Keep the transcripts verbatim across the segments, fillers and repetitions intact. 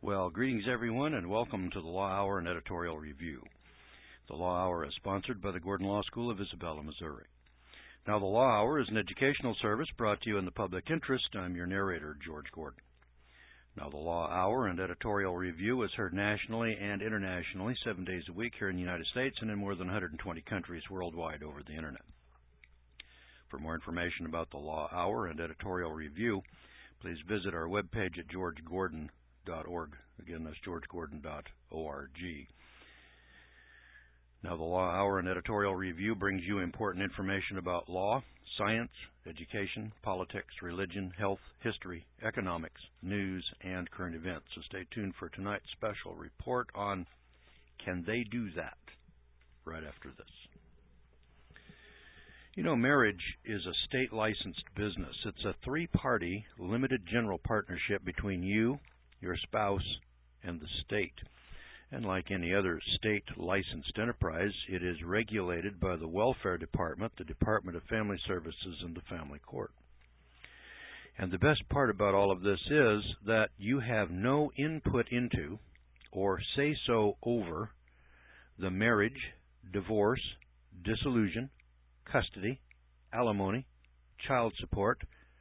Well, greetings everyone, and welcome to the Law Hour and Editorial Review. The Law Hour is sponsored by the Gordon Law School of Isabella, Missouri. Now, the Law Hour is an educational service brought to you in the public interest. I'm your narrator, George Gordon. Now, the Law Hour and Editorial Review is heard nationally and internationally seven days a week here in the United States and in more than one hundred twenty countries worldwide over the Internet. For more information about the Law Hour and Editorial Review, please visit our webpage at george gordon dot org. Again, that's george gordon dot org. Now, the Law Hour and Editorial Review brings you important information about law, science, education, politics, religion, health, history, economics, news, and current events. So stay tuned for tonight's special report on Can They Do That? Right after this. You know, marriage is a state-licensed business. It's a three-party limited general partnership between you, your spouse, and the state. And like any other state-licensed enterprise, it is regulated by the Welfare Department, the Department of Family Services, and the Family Court. And the best part about all of this is that you have no input into or say-so over the marriage, divorce, dissolution, custody, alimony, child support,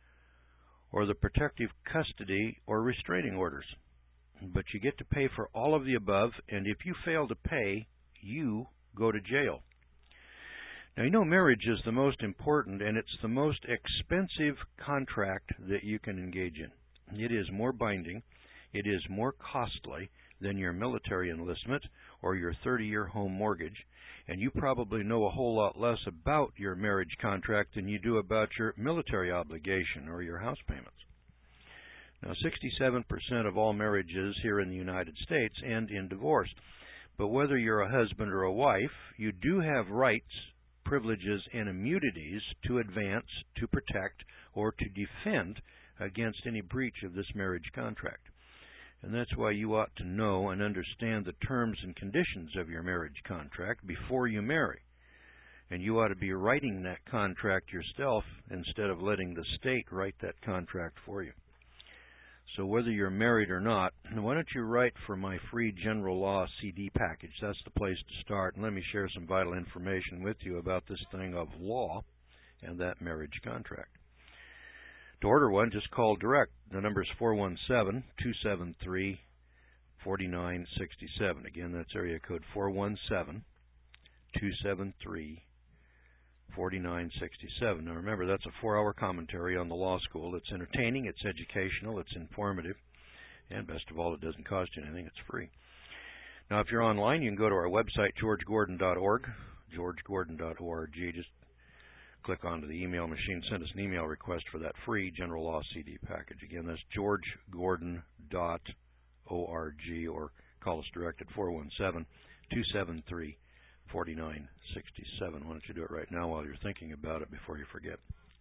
or the protective custody or restraining orders. But you get to pay for all of the above, and if you fail to pay, you go to jail. Now, you know, marriage is the most important and it's the most expensive contract that you can engage in. It is more binding, it is more costly than your military enlistment or your thirty-year home mortgage, and you probably know a whole lot less about your marriage contract than you do about your military obligation or your house payments. Now, sixty-seven percent of all marriages here in the United States end in divorce. But whether you're a husband or a wife, you do have rights, privileges, and immunities to advance, to protect, or to defend against any breach of this marriage contract. And that's why you ought to know and understand the terms and conditions of your marriage contract before you marry. And you ought to be writing that contract yourself instead of letting the state write that contract for you. So whether you're married or not, why don't you write for my free general law C D package? That's the place to start. And let me share some vital information with you about this thing of law and that marriage contract. To order one, just call direct. The number is four one seven, two seven three, four nine six seven. Again, that's area code four one seven, two seven three, four nine six seven. Now remember, that's a four-hour commentary on the law school. It's entertaining, it's educational, it's informative, and best of all, it doesn't cost you anything. It's free. Now, if you're online, you can go to our website, george gordon dot org, george gordon dot org. Just click onto the email machine, send us an email request for that free general law C D package. Again, that's george gordon dot org, or call us direct at four one seven, two seven three, four nine six seven. Why don't you do it right now while you're thinking about it before you forget?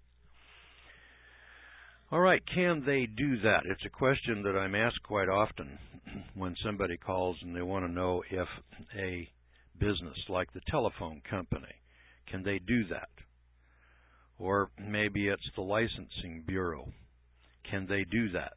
All right, can they do that? It's a question that I'm asked quite often when somebody calls and they want to know if a business like the telephone company, can they do that? Or maybe it's the licensing bureau. Can they do that?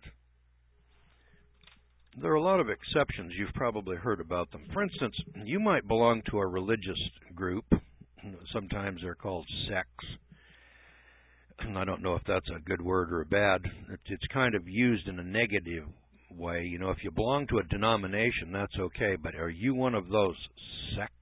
There are a lot of exceptions. You've probably heard about them. For instance, you might belong to a religious group. Sometimes they're called sects. I don't know if that's a good word or a bad. It's kind of used in a negative way. You know, if you belong to a denomination, that's okay. But are you one of those sects?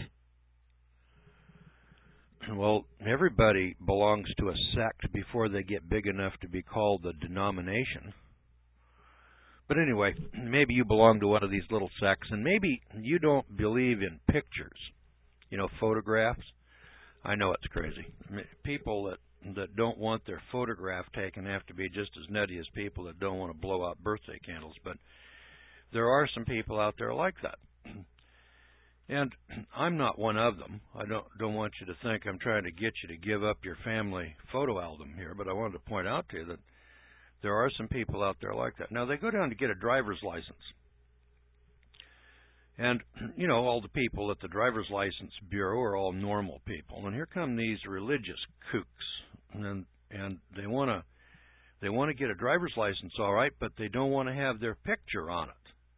Well, everybody belongs to a sect before they get big enough to be called a denomination. But anyway, maybe you belong to one of these little sects, and maybe you don't believe in pictures, you know, photographs. I know it's crazy. People that, that don't want their photograph taken have to be just as nutty as people that don't want to blow out birthday candles. But there are some people out there like that. And I'm not one of them. I don't don't want you to think I'm trying to get you to give up your family photo album here, but I wanted to point out to you that there are some people out there like that. Now, they go down to get a driver's license. And, you know, all the people at the Driver's License Bureau are all normal people. And here come these religious kooks. And and they want to they want to get a driver's license, all right, but they don't want to have their picture on it.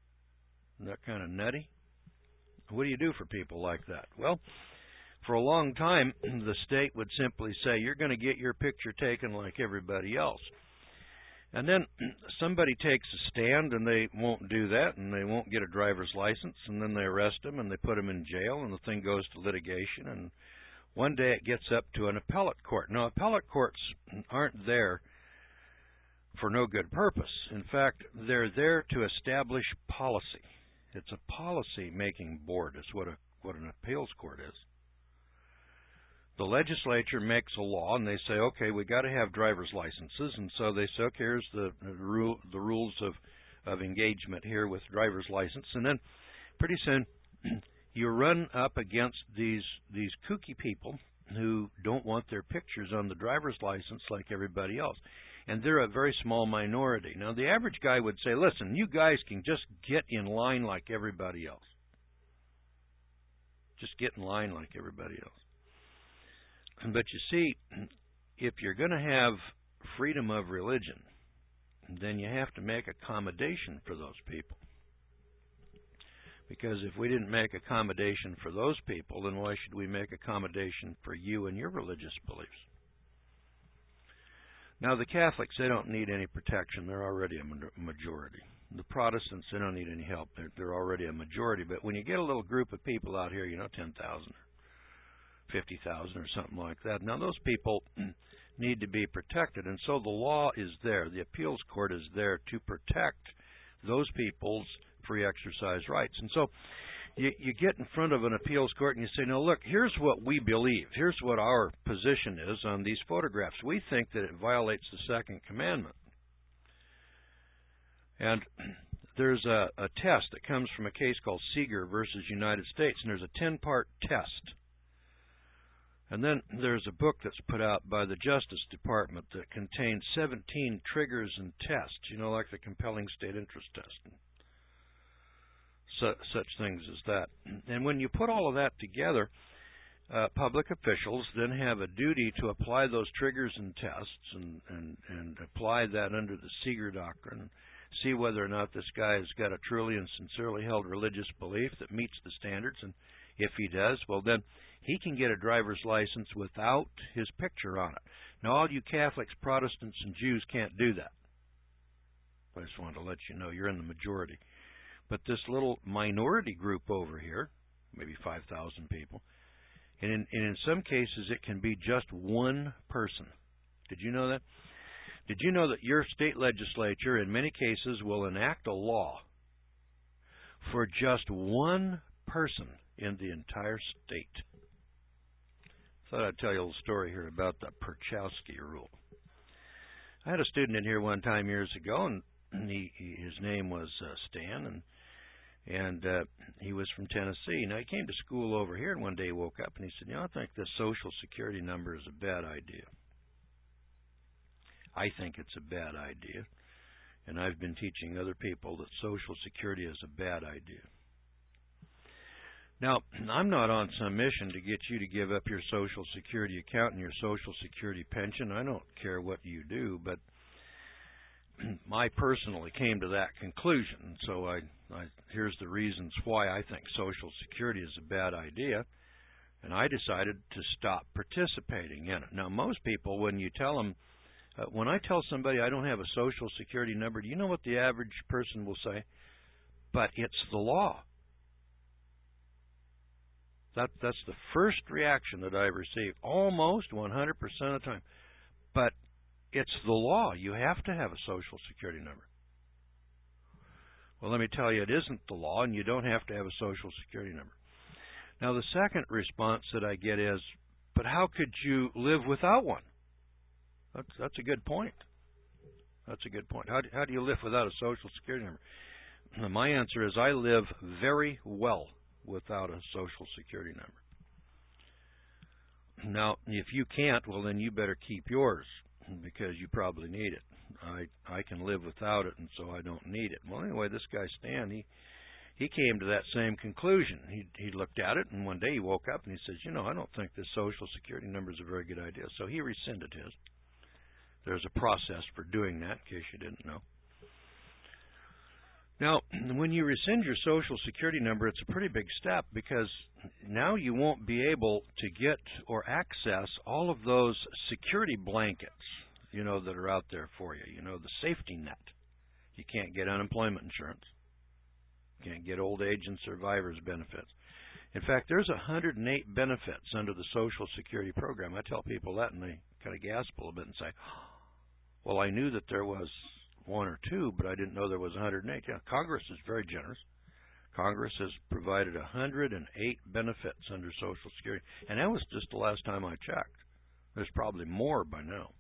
Isn't that kind of nutty? What do you do for people like that? Well, for a long time, the state would simply say, you're going to get your picture taken like everybody else. And then somebody takes a stand and they won't do that, and they won't get a driver's license, and then they arrest them and they put them in jail, and the thing goes to litigation, and one day it gets up to an appellate court. Now, appellate courts aren't there for no good purpose. In fact, they're there to establish policy. It's a policy-making board is what a what an appeals court is. The legislature makes a law, and they say, okay, we got to have driver's licenses, and so they say, okay, here's the the, rule, the rules of of engagement here with driver's license, and then pretty soon you run up against these these kooky people who don't want their pictures on the driver's license like everybody else, and they're a very small minority. Now, the average guy would say, listen, you guys can just get in line like everybody else. Just get in line like everybody else. But you see, if you're going to have freedom of religion, then you have to make accommodation for those people. Because if we didn't make accommodation for those people, then why should we make accommodation for you and your religious beliefs? Now, the Catholics, they don't need any protection. They're already a majority. The Protestants, they don't need any help. They're, they're already a majority. But when you get a little group of people out here, you know, ten thousand or fifty thousand or something like that, now those people need to be protected. And so the law is there. The appeals court is there to protect those people's free exercise rights. And so you, you get in front of an appeals court and you say, no, look, here's what we believe. Here's what our position is on these photographs. We think that it violates the Second Commandment. And there's a, a test that comes from a case called Seeger versus United States, and there's a ten-part test. And then there's a book that's put out by the Justice Department that contains seventeen triggers and tests, you know, like the compelling state interest test. So, such things as that. And when you put all of that together, uh, public officials then have a duty to apply those triggers and tests and, and, and apply that under the Seeger doctrine, see whether or not this guy has got a truly and sincerely held religious belief that meets the standards. And if he does, well, then he can get a driver's license without his picture on it. Now, all you Catholics, Protestants, and Jews can't do that. I just wanted to let you know you're in the majority. But this little minority group over here, maybe five thousand people, and in, and in some cases it can be just one person. Did you know that? Did you know that your state legislature in many cases will enact a law for just one person in the entire state? Thought I'd tell you a little story here about the Perchowski rule. I had a student in here one time years ago, and he, he, his name was uh, Stan, and and uh, he was from Tennessee. Now, he came to school over here, and one day he woke up and he said, you know, I think this Social Security number is a bad idea. I think it's a bad idea, and I've been teaching other people that Social Security is a bad idea. Now, I'm not on some mission to get you to give up your Social Security account and your Social Security pension. I don't care what you do, but I personally came to that conclusion. So I, I here's the reasons why I think Social Security is a bad idea, and I decided to stop participating in it. Now, most people, when you tell them, uh, when I tell somebody I don't have a Social Security number, do you know what the average person will say? But it's the law. That, that's the first reaction that I've received, almost one hundred percent of the time. But it's the law. You have to have a Social Security number. Well, let me tell you, it isn't the law, and you don't have to have a Social Security number. Now, the second response that I get is, but how could you live without one? That's, that's a good point. That's a good point. How do, how do you live without a Social Security number? My answer is I live very well without a Social Security number. Now, if you can't, well, then you better keep yours because you probably need it. I I can live without it, and so I don't need it. Well, anyway, this guy Stan, he he came to that same conclusion. He he looked at it, and one day he woke up and he says, you know, I don't think this Social Security number is a very good idea. So he rescinded his. There's a process for doing that, in case you didn't know. Now, when you rescind your Social Security number, it's a pretty big step because now you won't be able to get or access all of those security blankets, you know, that are out there for you, you know, the safety net. You can't get unemployment insurance. You can't get old age and survivor's benefits. In fact, there's one hundred eight benefits under the Social Security program. I tell people that and they kind of gasp a little bit and say, well, I knew that there was one or two, but I didn't know there was one hundred eight. Yeah, Congress is very generous. Congress has provided one hundred eight benefits under Social Security, and that was just the last time I checked. There's probably more by now.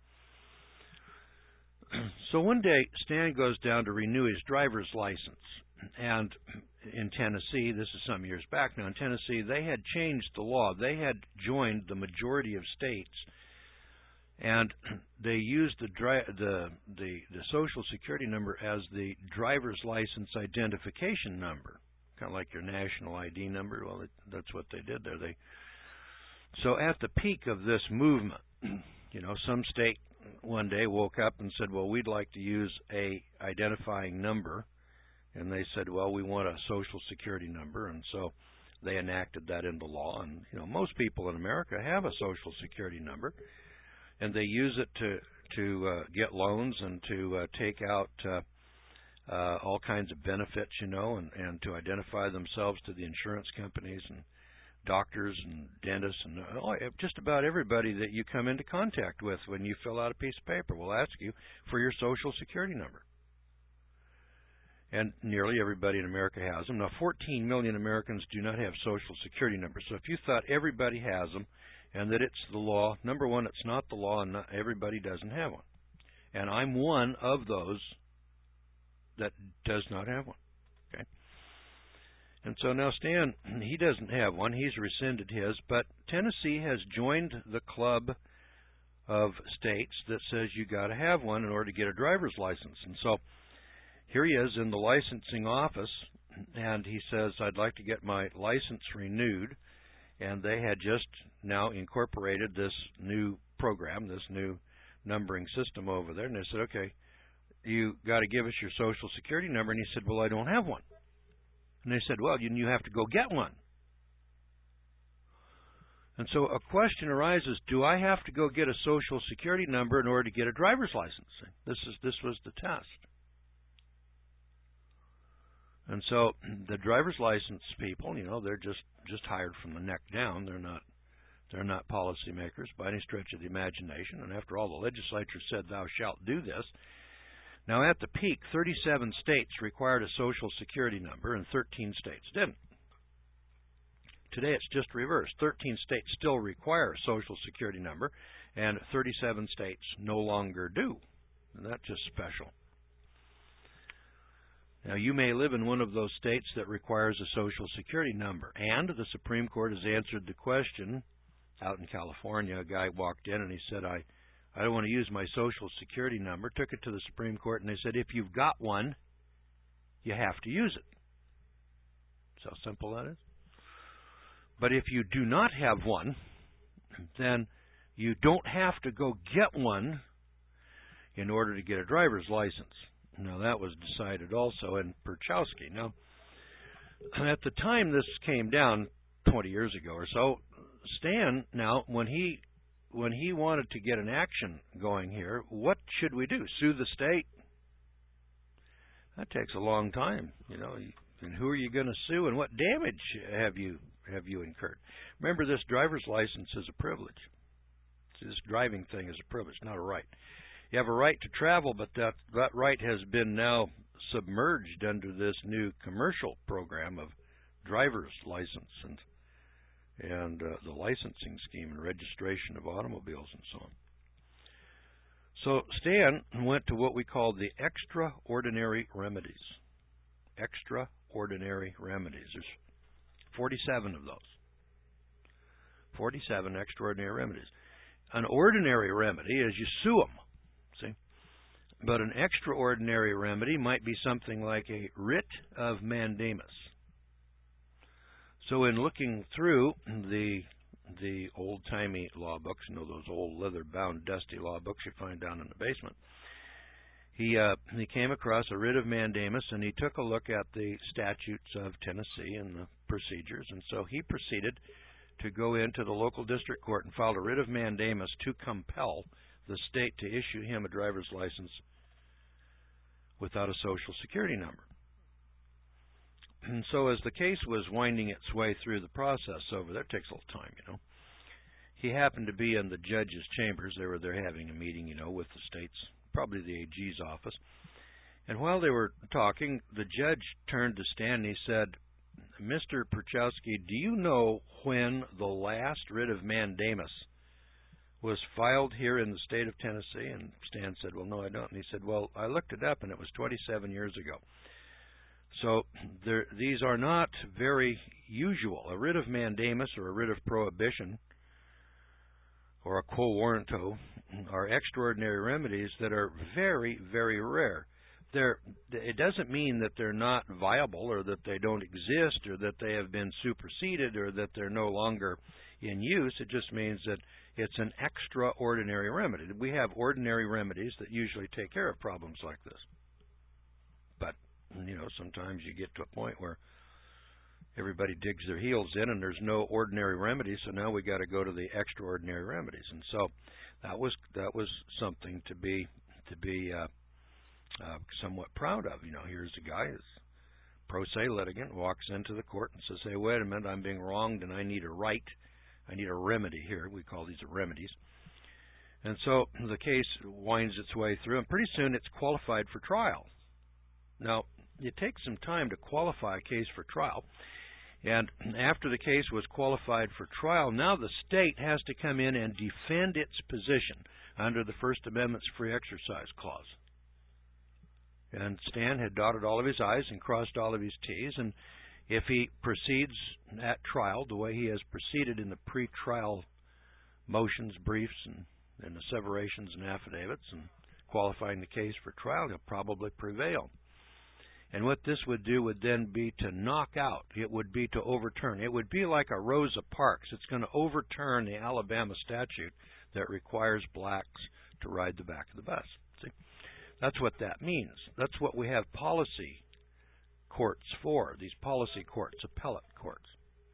So one day, Stan goes down to renew his driver's license, and in Tennessee, this is some years back now, in Tennessee, they had changed the law. They had joined the majority of states, and they used the, dri the, the, the Social Security number as the driver's license identification number, kind of like your national I D number. Well, it, that's what they did there. They So at the peak of this movement, you know, some state one day woke up and said, well, we'd like to use a identifying number. And they said, well, we want a Social Security number. And so they enacted that into law. And, you know, most people in America have a Social Security number. And they use it to, to uh, get loans and to uh, take out uh, uh, all kinds of benefits, you know, and, and to identify themselves to the insurance companies and doctors and dentists and oh, just about everybody that you come into contact with when you fill out a piece of paper will ask you for your Social Security number. And nearly everybody in America has them. Now, fourteen million Americans do not have Social Security numbers. So if you thought everybody has them and that it's the law, number one, it's not the law and not everybody doesn't have one. And I'm one of those that does not have one. Okay. And so now Stan, he doesn't have one. He's rescinded his, but Tennessee has joined the club of states that says you got to have one in order to get a driver's license. And so here he is in the licensing office, and he says, I'd like to get my license renewed. And they had just now incorporated this new program, this new numbering system over there. And they said, okay, you got to give us your Social Security number. And he said, well, I don't have one. And they said, well, you have to go get one. And so a question arises, do I have to go get a Social Security number in order to get a driver's license? This is this was the test. And so the driver's license people, you know, they're just, just hired from the neck down. They're not they're not policymakers by any stretch of the imagination. And after all, the legislature said, thou shalt do this. Now, at the peak, thirty-seven states required a Social Security number and thirteen states didn't. Today, it's just reversed. thirteen states still require a Social Security number, and thirty-seven states no longer do. And that's just special. Now, you may live in one of those states that requires a Social Security number, and the Supreme Court has answered the question. Out in California, a guy walked in and he said, I I don't want to use my Social Security number, took it to the Supreme Court, and they said, if you've got one, you have to use it. That's how simple that is. But if you do not have one, then you don't have to go get one in order to get a driver's license. Now, that was decided also in Perchowski. Now, at the time this came down twenty years ago or so, Stan, now, when he when he wanted to get an action going here, what should we do? Sue the state? That takes a long time, you know. And who are you going to sue, and what damage have you have you incurred? Remember, this driver's license is a privilege. This driving thing is a privilege, not a right. You have a right to travel, but that that right has been now submerged under this new commercial program of driver's license and and uh, the licensing scheme and registration of automobiles and so on. So Stan went to what we call the extraordinary remedies. Extraordinary remedies. There's forty-seven of those. forty-seven extraordinary remedies. An ordinary remedy is you sue them, see? But an extraordinary remedy might be something like a writ of mandamus. So in looking through the the old-timey law books, you know, those old leather-bound, dusty law books you find down in the basement, he uh, he came across a writ of mandamus, and he took a look at the statutes of Tennessee and the procedures, and so he proceeded to go into the local district court and filed a writ of mandamus to compel the state to issue him a driver's license without a Social Security number. And so as the case was winding its way through the process over there, it takes a little time, you know, he happened to be in the judge's chambers. They were there having a meeting, you know, with the state's, probably the A G's office. And while they were talking, the judge turned to Stan and he said, Mister Perchowski, do you know when the last writ of mandamus was filed here in the state of Tennessee? And Stan said, well, no, I don't. And he said, well, I looked it up, and it was twenty-seven years ago. So there, these are not very usual. A writ of mandamus or a writ of prohibition or a quo warranto are extraordinary remedies that are very, very rare. They're, it doesn't mean that they're not viable or that they don't exist or that they have been superseded or that they're no longer in use. It just means that it's an extraordinary remedy. We have ordinary remedies that usually take care of problems like this. But, you know, sometimes you get to a point where everybody digs their heels in and there's no ordinary remedy, so now we got to go to the extraordinary remedies. And so that was that was something to be to be uh, uh, somewhat proud of. You know, here's a guy, who's pro se litigant, walks into the court and says, hey, wait a minute, I'm being wronged and I need a right. I need a remedy here. We call these remedies. And so the case winds its way through, and pretty soon it's qualified for trial. Now, it takes some time to qualify a case for trial. And after the case was qualified for trial, now the state has to come in and defend its position under the First Amendment's free exercise clause. And Stan had dotted all of his I's and crossed all of his T's, and if he proceeds at trial the way he has proceeded in the pre-trial motions, briefs, and, and asseverations and affidavits, and qualifying the case for trial, he'll probably prevail. And what this would do would then be to knock out, it would be to overturn. It would be like a Rosa Parks. It's going to overturn the Alabama statute that requires blacks to ride the back of the bus. See? That's what that means. That's what we have policy courts for, these policy courts, appellate courts.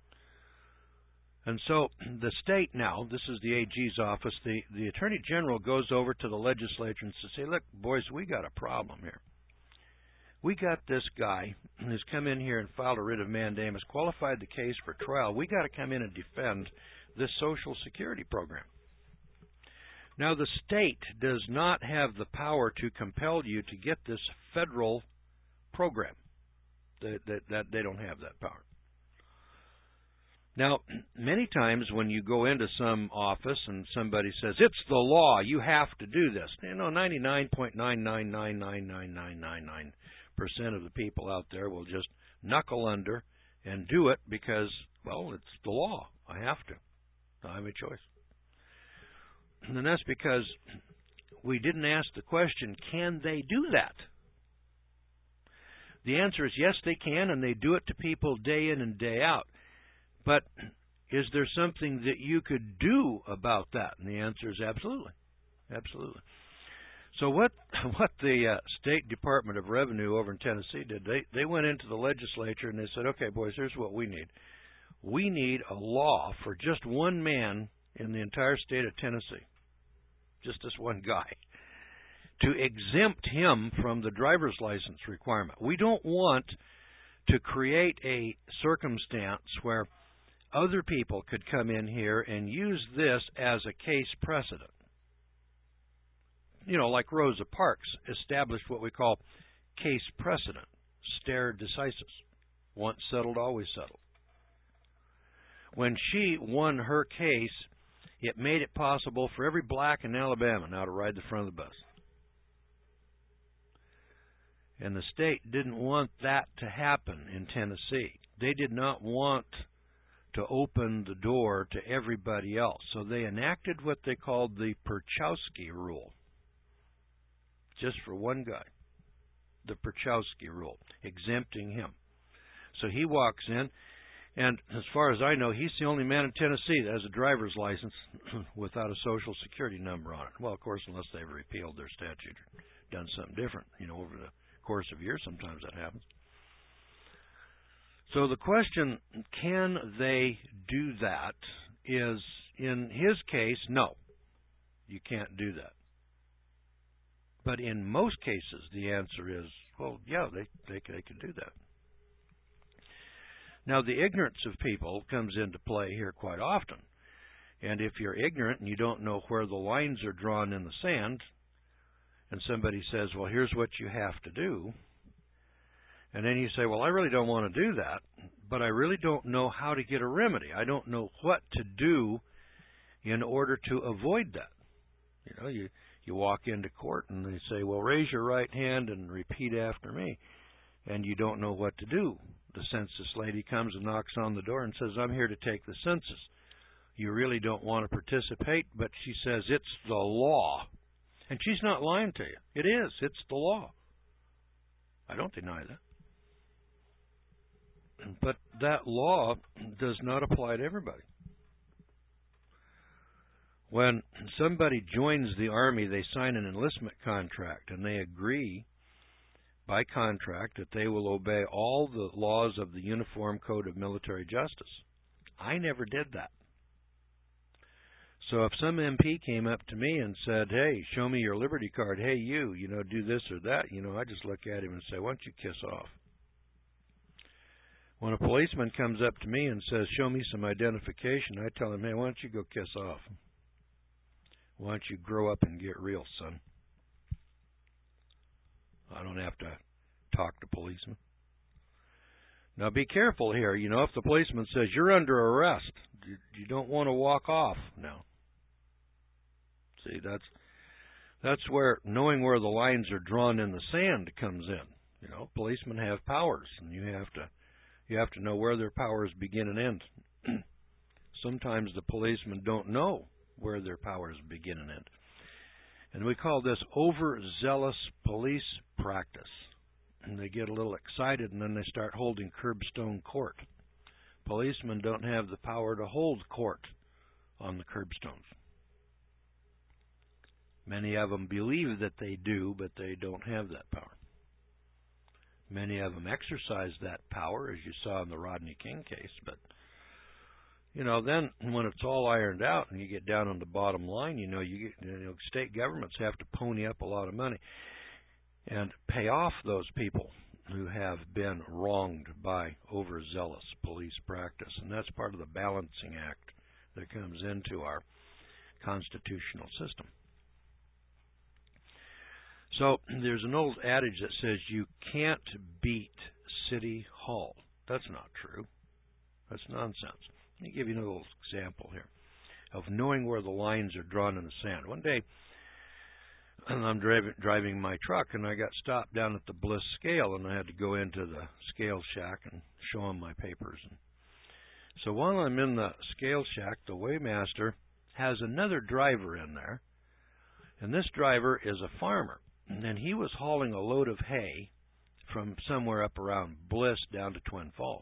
And so the state now, this is the A G's office, the, the Attorney General goes over to the legislature and says, hey, look, boys, we got a problem here. We got this guy who's come in here and filed a writ of mandamus, qualified the case for trial. We got to come in and defend this Social Security program. Now, the state does not have the power to compel you to get this federal program. That, that, that they don't have that power. Now, many times when you go into some office and somebody says, it's the law, you have to do this. You know, ninety-nine point nine nine nine nine nine nine nine nine percent of the people out there will just knuckle under and do it because, well, it's the law. I have to. I have a choice. And that's because we didn't ask the question, can they do that? The answer is yes, they can, and they do it to people day in and day out. But is there something that you could do about that? And the answer is absolutely. Absolutely. So what what the uh, State Department of Revenue over in Tennessee did, they, they went into the legislature and they said, okay, boys, here's what we need. We need a law for just one man in the entire state of Tennessee, just this one guy, to exempt him from the driver's license requirement. We don't want to create a circumstance where other people could come in here and use this as a case precedent. You know, like Rosa Parks established what we call case precedent, stare decisis, once settled, always settled. When she won her case, it made it possible for every black in Alabama now to ride the front of the bus. And the state didn't want that to happen in Tennessee. They did not want to open the door to everybody else. So they enacted what they called the Perchowski rule. Just for one guy. The Perchowski rule, exempting him. So he walks in, and as far as I know, he's the only man in Tennessee that has a driver's license without a Social Security number on it. Well, of course, unless they've repealed their statute or done something different. You know, over the course of years, sometimes that happens. So the question, can they do that, is, in his case, no, you can't do that. But in most cases, the answer is, well, yeah, they, they, they can do that. Now, the ignorance of people comes into play here quite often. And if you're ignorant and you don't know where the lines are drawn in the sand, and somebody says, well, here's what you have to do, and then you say, well, I really don't want to do that, but I really don't know how to get a remedy. I don't know what to do in order to avoid that. You know, you, you walk into court and they say, well, raise your right hand and repeat after me. And you don't know what to do. The census lady comes and knocks on the door and says, I'm here to take the census. You really don't want to participate, but she says, it's the law. And she's not lying to you. It is. It's the law. I don't deny that. But that law does not apply to everybody. When somebody joins the Army, they sign an enlistment contract, and they agree by contract that they will obey all the laws of the Uniform Code of Military Justice. I never did that. So if some M P came up to me and said, hey, show me your Liberty card, hey, you, you know, do this or that, you know, I just look at him and say, why don't you kiss off? When a policeman comes up to me and says, show me some identification, I tell him, hey, why don't you go kiss off? Why don't you grow up and get real, son? I don't have to talk to policemen. Now, be careful here. You know, if the policeman says, you're under arrest, you, you don't want to walk off now. See, that's that's where knowing where the lines are drawn in the sand comes in. You know, policemen have powers, and you have to you have to know where their powers begin and end. Sometimes the policemen don't know where their powers begin and end. And we call this overzealous police practice. And they get a little excited, and then they start holding curbstone court. Policemen don't have the power to hold court on the curbstones. Many of them believe that they do, but they don't have that power. Many of them exercise that power, as you saw in the Rodney King case, but you know, then when it's all ironed out and you get down on the bottom line, you know, you, get, you know, state governments have to pony up a lot of money and pay off those people who have been wronged by overzealous police practice. And that's part of the balancing act that comes into our constitutional system. So there's an old adage that says you can't beat City Hall. That's not true. That's nonsense. Let me give you another little example here of knowing where the lines are drawn in the sand. One day, I'm driving, driving my truck, and I got stopped down at the Bliss Scale, and I had to go into the scale shack and show them my papers. And so while I'm in the scale shack, the weighmaster has another driver in there, and this driver is a farmer, and he was hauling a load of hay from somewhere up around Bliss down to Twin Falls.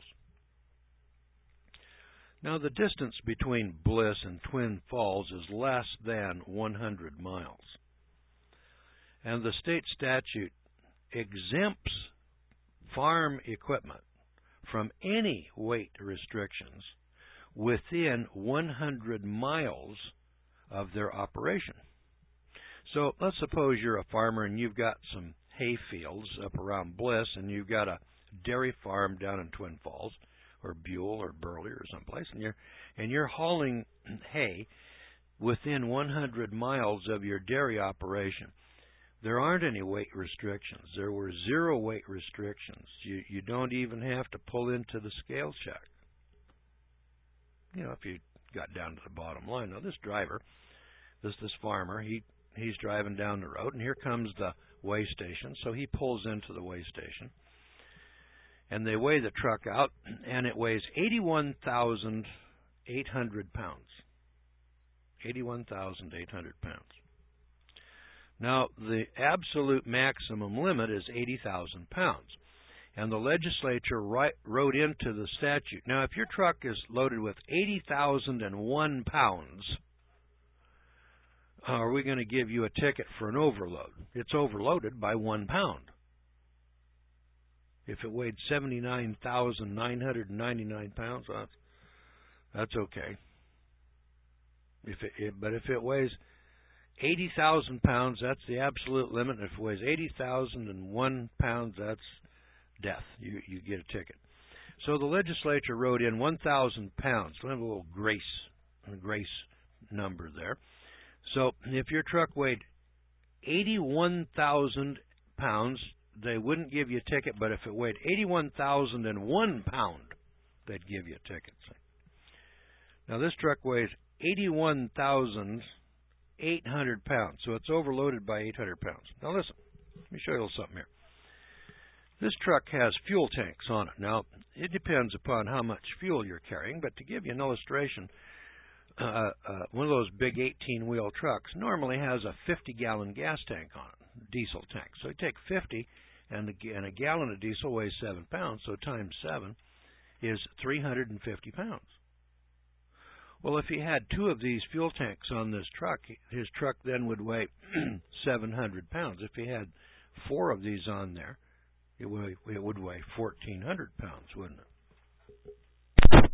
Now, the distance between Bliss and Twin Falls is less than one hundred miles. And the state statute exempts farm equipment from any weight restrictions within one hundred miles of their operation. So let's suppose you're a farmer and you've got some hay fields up around Bliss, and you've got a dairy farm down in Twin Falls, or Buell or Burley or someplace, and you're and you're hauling hay within one hundred miles of your dairy operation. There aren't any weight restrictions. There were zero weight restrictions. You you don't even have to pull into the scale shack. You know, if you got down to the bottom line. Now, this driver, this this farmer, he he's driving down the road, and here comes the weigh station. So he pulls into the weigh station, and they weigh the truck out, and it weighs eighty-one thousand eight hundred pounds. eighty-one thousand eight hundred pounds. Now, the absolute maximum limit is eighty thousand pounds, and the legislature write, wrote into the statute. Now, if your truck is loaded with eighty thousand one pounds, are we going to give you a ticket for an overload? It's overloaded by one pound. If it weighed seventy-nine thousand nine hundred ninety-nine pounds, that's, that's okay. If it, it, but if it weighs eighty thousand pounds, that's the absolute limit. If it weighs eighty thousand one pounds, that's death. You, you get a ticket. So the legislature wrote in one thousand pounds. We have a little grace, a grace number there. So if your truck weighed eighty-one thousand pounds, they wouldn't give you a ticket, but if it weighed eighty-one thousand one pound, they'd give you a ticket. Now this truck weighs eighty-one thousand eight hundred pounds, so it's overloaded by eight hundred pounds. Now listen, let me show you a little something here. This truck has fuel tanks on it. Now, it depends upon how much fuel you're carrying, but to give you an illustration, uh, uh, one of those big eighteen-wheel trucks normally has a fifty-gallon gas tank on it, diesel tank. So you take fifty, and, the, and a gallon of diesel weighs seven pounds, so times seven is three hundred fifty pounds. Well, if he had two of these fuel tanks on this truck, his truck then would weigh seven hundred pounds. If he had four of these on there, it would, it would weigh fourteen hundred pounds, wouldn't it?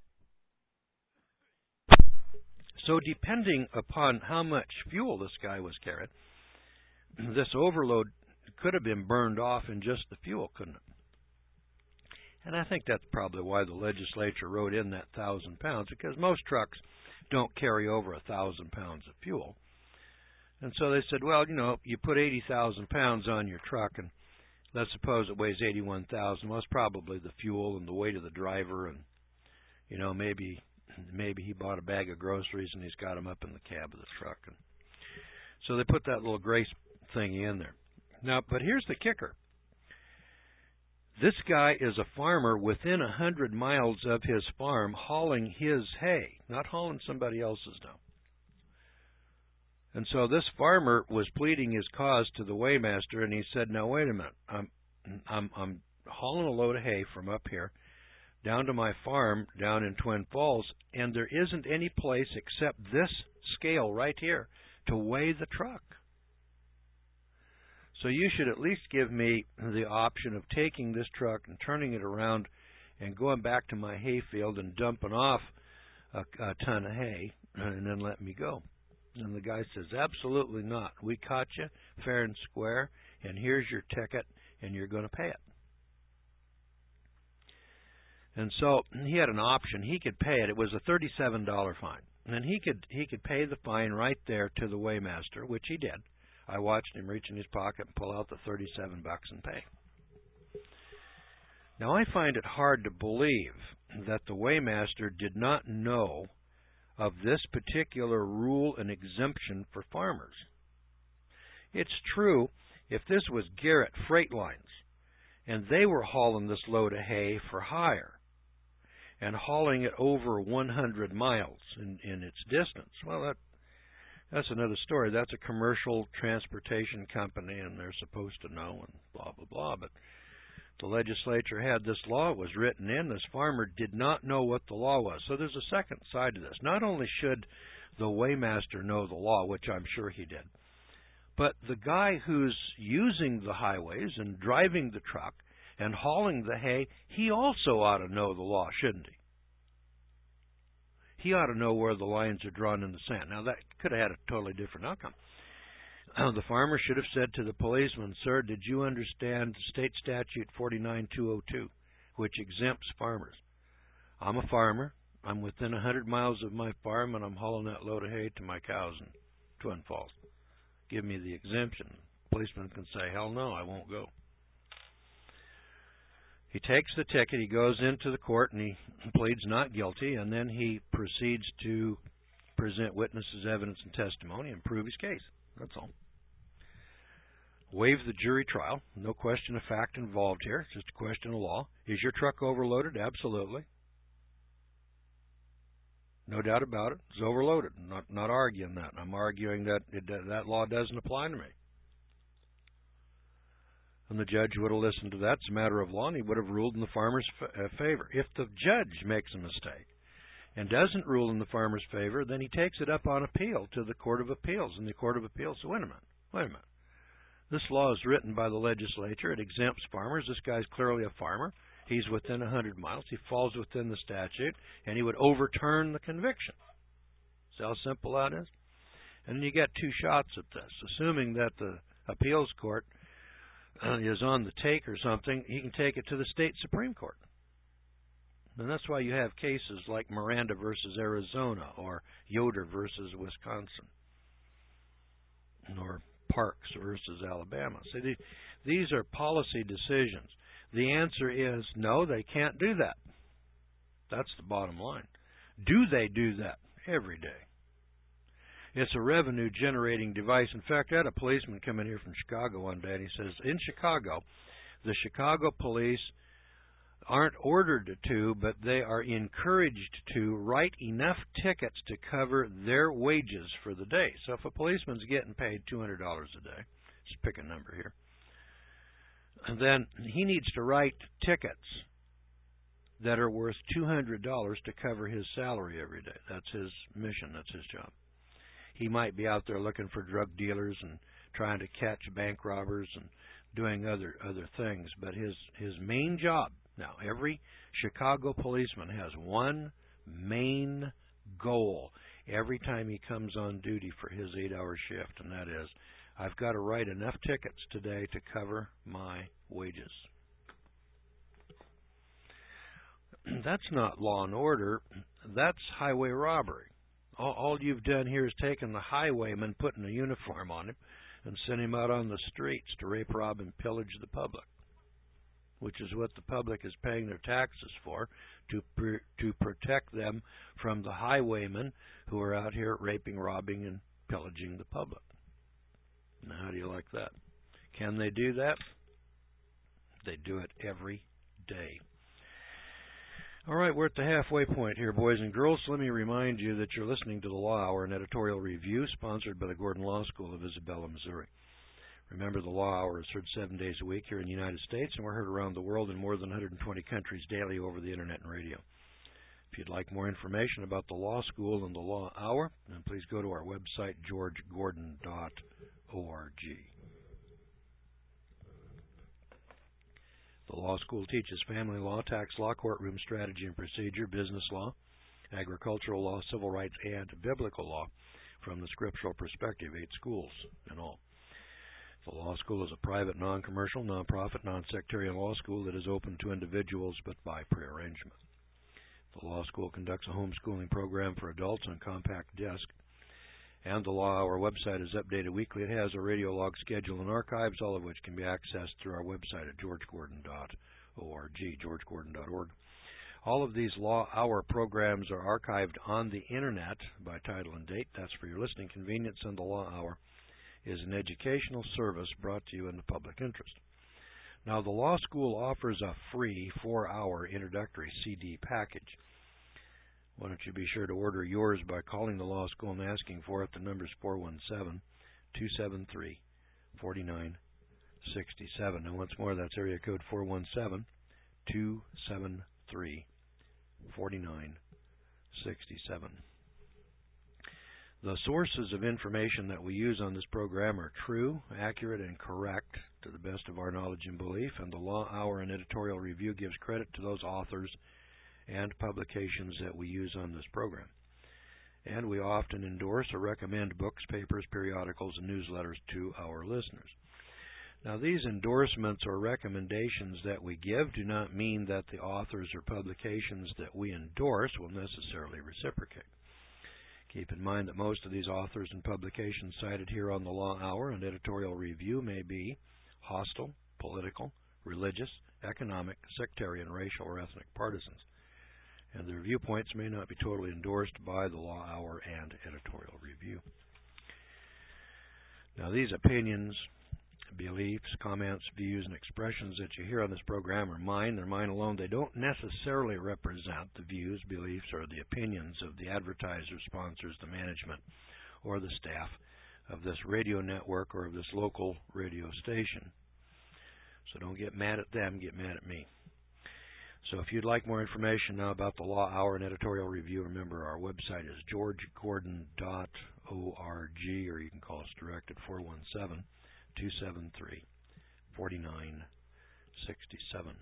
So depending upon how much fuel this guy was carrying, this overload could have been burned off in just the fuel, couldn't it? And I think that's probably why the legislature wrote in that thousand pounds, because most trucks don't carry over a thousand pounds of fuel. And so they said, well, you know, you put eighty thousand pounds on your truck, and let's suppose it weighs eighty-one thousand. Well, it's probably the fuel and the weight of the driver, and you know, maybe maybe he bought a bag of groceries and he's got them up in the cab of the truck. And so they put that little grace thing in there. Now, but here's the kicker. This guy is a farmer within a hundred miles of his farm hauling his hay, not hauling somebody else's now. And so this farmer was pleading his cause to the weighmaster, and he said, now wait a minute, I'm, I'm, I'm hauling a load of hay from up here down to my farm down in Twin Falls, and there isn't any place except this scale right here to weigh the truck. So you should at least give me the option of taking this truck and turning it around and going back to my hay field and dumping off a, a ton of hay and then let me go. And the guy says, absolutely not. We caught you fair and square, and here's your ticket, and you're going to pay it. And so he had an option. He could pay it. It was a thirty-seven dollar fine. And he could he could pay the fine right there to the weighmaster, which he did. I watched him reach in his pocket and pull out the thirty-seven bucks and pay. Now, I find it hard to believe that the weighmaster did not know of this particular rule and exemption for farmers. It's true, if this was Garrett Freight Lines, and they were hauling this load of hay for hire, and hauling it over one hundred miles in, in its distance, well, that That's another story. That's a commercial transportation company, and they're supposed to know, and blah, blah, blah. But the legislature had this law. It was written in. This farmer did not know what the law was. So there's a second side to this. Not only should the weighmaster know the law, which I'm sure he did, but the guy who's using the highways and driving the truck and hauling the hay, he also ought to know the law, shouldn't he? He ought to know where the lines are drawn in the sand. Now, that could have had a totally different outcome. Uh, the farmer should have said to the policeman, sir, did you understand State Statute forty-nine two oh two, which exempts farmers? I'm a farmer. I'm within one hundred miles of my farm, and I'm hauling that load of hay to my cows in Twin Falls. Give me the exemption. The policeman can say, hell no, I won't go. He takes the ticket, he goes into the court, and he pleads not guilty, and then he proceeds to present witnesses, evidence, and testimony and prove his case. That's all. Waive the jury trial. No question of fact involved here. It's just a question of law. Is your truck overloaded? Absolutely. No doubt about it. It's overloaded. I'm not, not arguing that. I'm arguing that it, that law doesn't apply to me. And the judge would have listened to that. It's a matter of law, and he would have ruled in the farmer's favor. If the judge makes a mistake and doesn't rule in the farmer's favor, then he takes it up on appeal to the Court of Appeals. And the Court of Appeals says, wait a minute, wait a minute. This law is written by the legislature. It exempts farmers. This guy's clearly a farmer. He's within one hundred miles. He falls within the statute, and he would overturn the conviction. See how simple that is? And then you get two shots at this. Assuming that the appeals court uh, is on the take or something, he can take it to the state Supreme Court. And that's why you have cases like Miranda versus Arizona or Yoder versus Wisconsin or Parks versus Alabama. So these are policy decisions. The answer is no, they can't do that. That's the bottom line. Do they do that? Every day. It's a revenue-generating device. In fact, I had a policeman come in here from Chicago one day, and he says, in Chicago, the Chicago police aren't ordered to, but they are encouraged to write enough tickets to cover their wages for the day. So if a policeman's getting paid two hundred dollars a day, just pick a number here, then he needs to write tickets that are worth two hundred dollars to cover his salary every day. That's his mission. That's his job. He might be out there looking for drug dealers and trying to catch bank robbers and doing other other things, but his his main job, now every Chicago policeman has one main goal every time he comes on duty for his eight-hour shift, and that is, I've got to write enough tickets today to cover my wages. That's not law and order. That's highway robbery. All, all you've done here is taken the highwayman, putting a uniform on him, and sent him out on the streets to rape, rob, and pillage the public, which is what the public is paying their taxes for, to pr to protect them from the highwaymen who are out here raping, robbing, and pillaging the public. Now, how do you like that? Can they do that? They do it every day. All right, we're at the halfway point here, boys and girls. So let me remind you that you're listening to the Law Hour, an editorial review sponsored by the Gordon Law School of Isabella, Missouri. Remember, the Law Hour is heard seven days a week here in the United States, and we're heard around the world in more than one hundred twenty countries daily over the Internet and radio. If you'd like more information about the Law School and the Law Hour, then please go to our website, george gordon dot org. The Law School teaches family law, tax law, courtroom strategy and procedure, business law, agricultural law, civil rights, and biblical law from the scriptural perspective, eight schools in all. The Law School is a private, non-commercial, non-profit, non-sectarian law school that is open to individuals but by prearrangement. The Law School conducts a homeschooling program for adults on compact disc, and the Law Hour website is updated weekly. It has a radio log schedule and archives, all of which can be accessed through our website at george gordon dot org, george gordon dot org. All of these Law Hour programs are archived on the Internet by title and date. That's for your listening convenience, and the Law Hour is an educational service brought to you in the public interest. Now, the Law School offers a free four-hour introductory C D package. Why don't you be sure to order yours by calling the Law School and asking for it. The number is four one seven, two seven three, four nine six seven. And once more, that's area code four one seven, two seven three, four nine six seven. The sources of information that we use on this program are true, accurate, and correct to the best of our knowledge and belief, and the Law Hour and editorial review gives credit to those authors and publications that we use on this program. And we often endorse or recommend books, papers, periodicals, and newsletters to our listeners. Now, these endorsements or recommendations that we give do not mean that the authors or publications that we endorse will necessarily reciprocate. Keep in mind that most of these authors and publications cited here on the Law Hour and editorial review may be hostile, political, religious, economic, sectarian, racial, or ethnic partisans, and their viewpoints may not be totally endorsed by the Law Hour and editorial review. Now, these opinions, beliefs, comments, views, and expressions that you hear on this program are mine. They're mine alone. They don't necessarily represent the views, beliefs, or the opinions of the advertisers, sponsors, the management, or the staff of this radio network or of this local radio station. So don't get mad at them, get mad at me. So if you'd like more information now about the Law Hour and editorial review, remember our website is george gordon dot org, or you can call us direct at four one seven, two seven three, four nine six seven.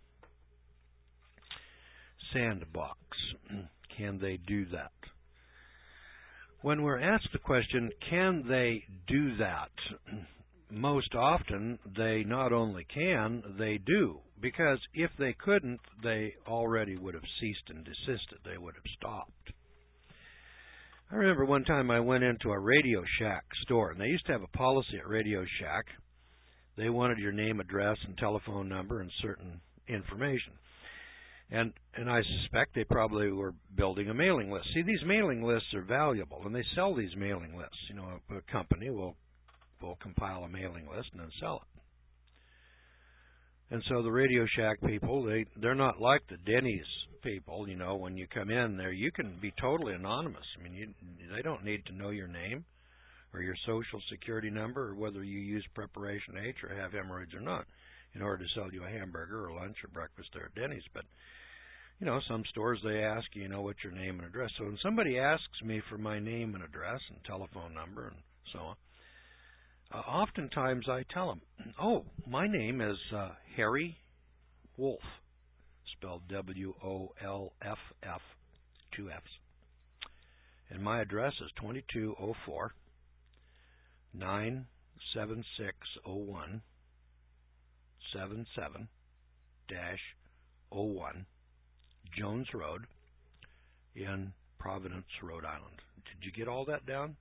Sandbox. Can they do that? When we're asked the question, can they do that? Most often, they not only can, they do. Because if they couldn't, they already would have ceased and desisted. They would have stopped. I remember one time I went into a Radio Shack store, and they used to have a policy at Radio Shack. They wanted your name, address, and telephone number and certain information. And and I suspect they probably were building a mailing list. See, these mailing lists are valuable, and they sell these mailing lists. You know, a, a company will will compile a mailing list and then sell it. And so the Radio Shack people, they, they're not like the Denny's people. You know, when you come in there, you can be totally anonymous. I mean, you, they don't need to know your name or your social security number or whether you use Preparation H or have hemorrhoids or not in order to sell you a hamburger or lunch or breakfast there at Denny's. But, you know, some stores, they ask you, you know, what's your name and address. So when somebody asks me for my name and address and telephone number and so on, Uh, oftentimes I tell them, oh, my name is uh, Harry Wolf, spelled W O L F F, two F's. And my address is twenty-two oh four, nine seven six oh one, seven seven dash oh one, Jones Road in Providence, Rhode Island. Did you get all that down?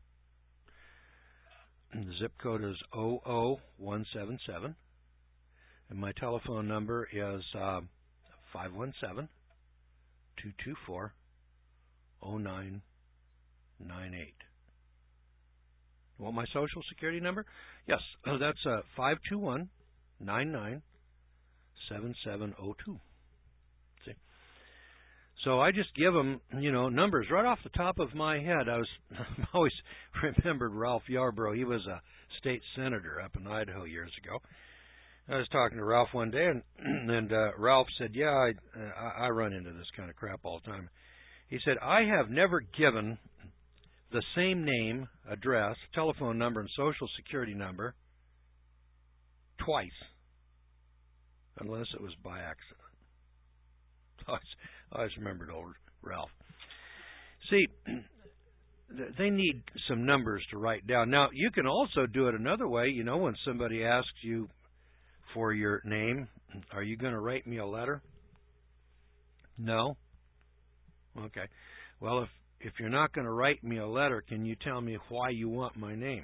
The zip code is zero zero one seven seven, and my telephone number is uh, five one seven, two two four, zero nine nine eight. You want my social security number? Yes, that's uh, five two one, nine nine seven seven zero two. See? So I just give them, you know, numbers right off the top of my head. I was I always remembered Ralph Yarborough. He was a state senator up in Idaho years ago. I was talking to Ralph one day, and and uh, Ralph said, "Yeah, I, I I run into this kind of crap all the time." He said, "I have never given the same name, address, telephone number, and social security number twice, unless it was by accident." I always, I always remembered old Ralph. See, they need some numbers to write down. Now, you can also do it another way. You know, when somebody asks you for your name, are you going to write me a letter? No? Okay. Well, if, if you're not going to write me a letter, can you tell me why you want my name?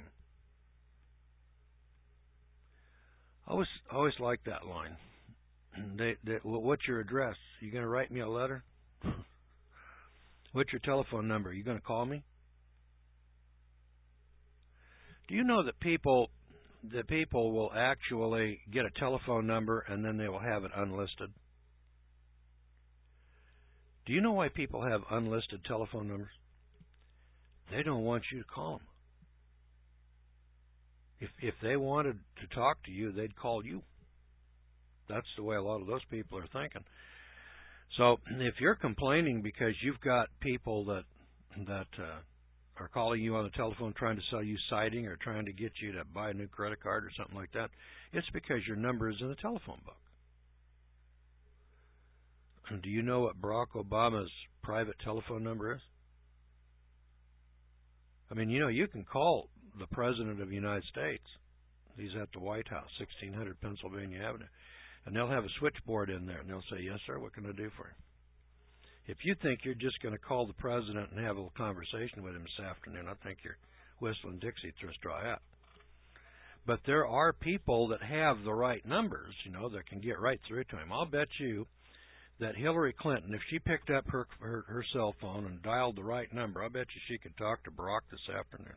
I always, always like that line. They, they, well, what's your address? You going to write me a letter? What's your telephone number? You going to call me? Do you know that people that people will actually get a telephone number and then they will have it unlisted? Do you know why people have unlisted telephone numbers? They don't want you to call them. If if they wanted to talk to you, they'd call you. That's the way a lot of those people are thinking. So if you're complaining because you've got people that that uh, are calling you on the telephone trying to sell you siding or trying to get you to buy a new credit card or something like that, it's because your number is in the telephone book. And do you know what Barack Obama's private telephone number is? I mean, you know, you can call the President of the United States. He's at the White House, sixteen hundred Pennsylvania Avenue. And they'll have a switchboard in there, and they'll say, "Yes, sir, what can I do for you?" If you think you're just going to call the president and have a little conversation with him this afternoon, I think you're whistling Dixie through a straw hat. But there are people that have the right numbers, you know, that can get right through to him. I'll bet you that Hillary Clinton, if she picked up her, her, her cell phone and dialed the right number, I bet you she could talk to Barack this afternoon.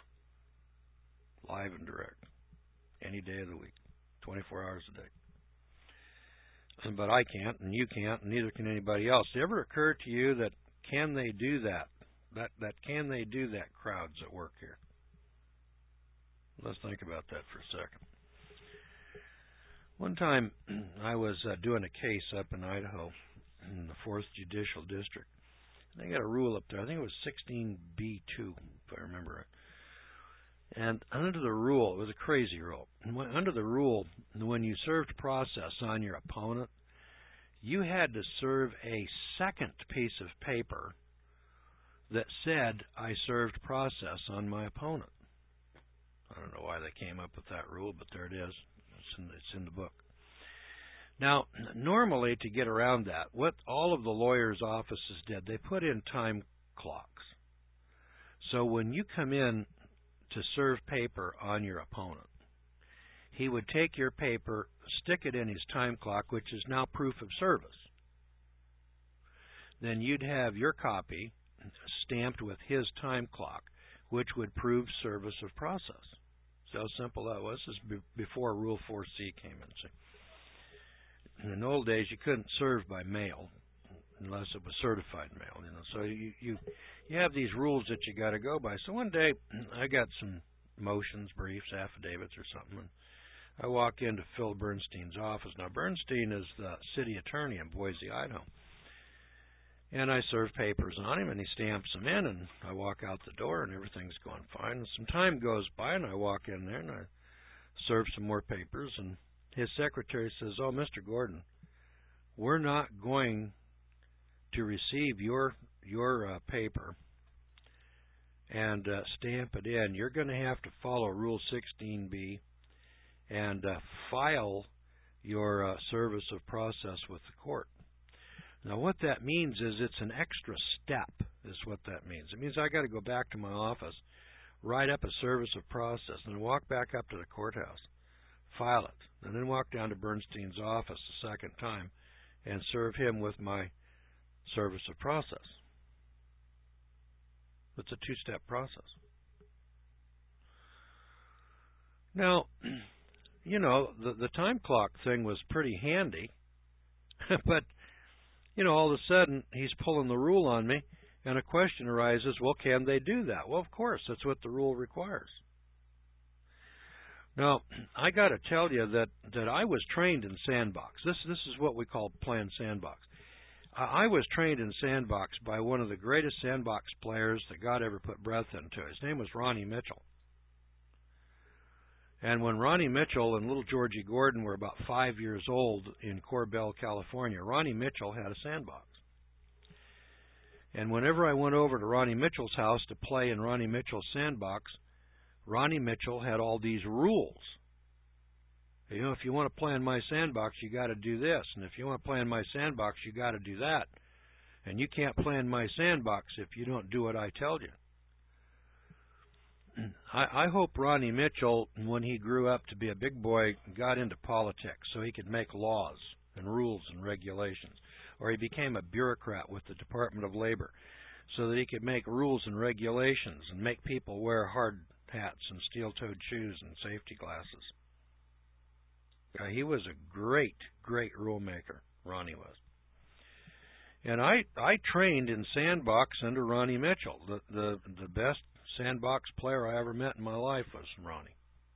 Live and direct. Any day of the week. twenty-four hours a day. But I can't, and you can't, and neither can anybody else. Did it ever occur to you that can they do that? That that can they do that? Crowds at work here. Let's think about that for a second. One time I was uh, doing a case up in Idaho in the fourth Judicial District. They got a rule up there. I think it was sixteen B two, if I remember right. And under the rule, it was a crazy rule. Under the rule, when you served process on your opponent, you had to serve a second piece of paper that said, I served process on my opponent. I don't know why they came up with that rule, but there it is. It's in, it's in the book. Now, normally to get around that, what all of the lawyers' offices did, they put in time clocks. So when you come in to serve paper on your opponent, he would take your paper, stick it in his time clock, which is now proof of service. Then you'd have your copy stamped with his time clock, which would prove service of process. So how simple that was. This is before Rule four C came in. So in the old days, you couldn't serve by mail unless it was certified mail. You know, so you you you have these rules that you got to go by. So one day, I got some motions, briefs, affidavits, or something, and I walk into Phil Bernstein's office. Now, Bernstein is the city attorney in Boise, Idaho. And I serve papers on him, and he stamps them in, and I walk out the door, and everything's going fine. And some time goes by, and I walk in there, and I serve some more papers, and his secretary says, oh, Mister Gordon, we're not going to receive your your uh, paper and uh, stamp it in. You're going to have to follow Rule sixteen B and uh, file your uh, service of process with the court. Now, what that means is it's an extra step, is what that means. It means I got to go back to my office, write up a service of process, and then walk back up to the courthouse, file it, and then walk down to Bernstein's office a second time and serve him with my service of process. It's a two-step process. Now, you know, the, the time clock thing was pretty handy, but you know, all of a sudden, he's pulling the rule on me, and a question arises, well, can they do that? Well, of course, that's what the rule requires. Now, I got to tell you that, that I was trained in sandbox. This, this is what we call planned sandbox. I, I was trained in sandbox by one of the greatest sandbox players that God ever put breath into. His name was Ronnie Mitchell. And when Ronnie Mitchell and little Georgie Gordon were about five years old in Corbell, California, Ronnie Mitchell had a sandbox. And whenever I went over to Ronnie Mitchell's house to play in Ronnie Mitchell's sandbox, Ronnie Mitchell had all these rules. You know, if you want to play in my sandbox, you got to do this. And if you want to play in my sandbox, you got to do that. And you can't play in my sandbox if you don't do what I tell you. I, I hope Ronnie Mitchell, when he grew up to be a big boy, got into politics so he could make laws and rules and regulations. Or he became a bureaucrat with the Department of Labor so that he could make rules and regulations and make people wear hard hats and steel-toed shoes and safety glasses. Uh, he was a great, great rule maker, Ronnie was. And I I trained in sandbox under Ronnie Mitchell. The, the, the best sandbox player I ever met in my life was Ronnie.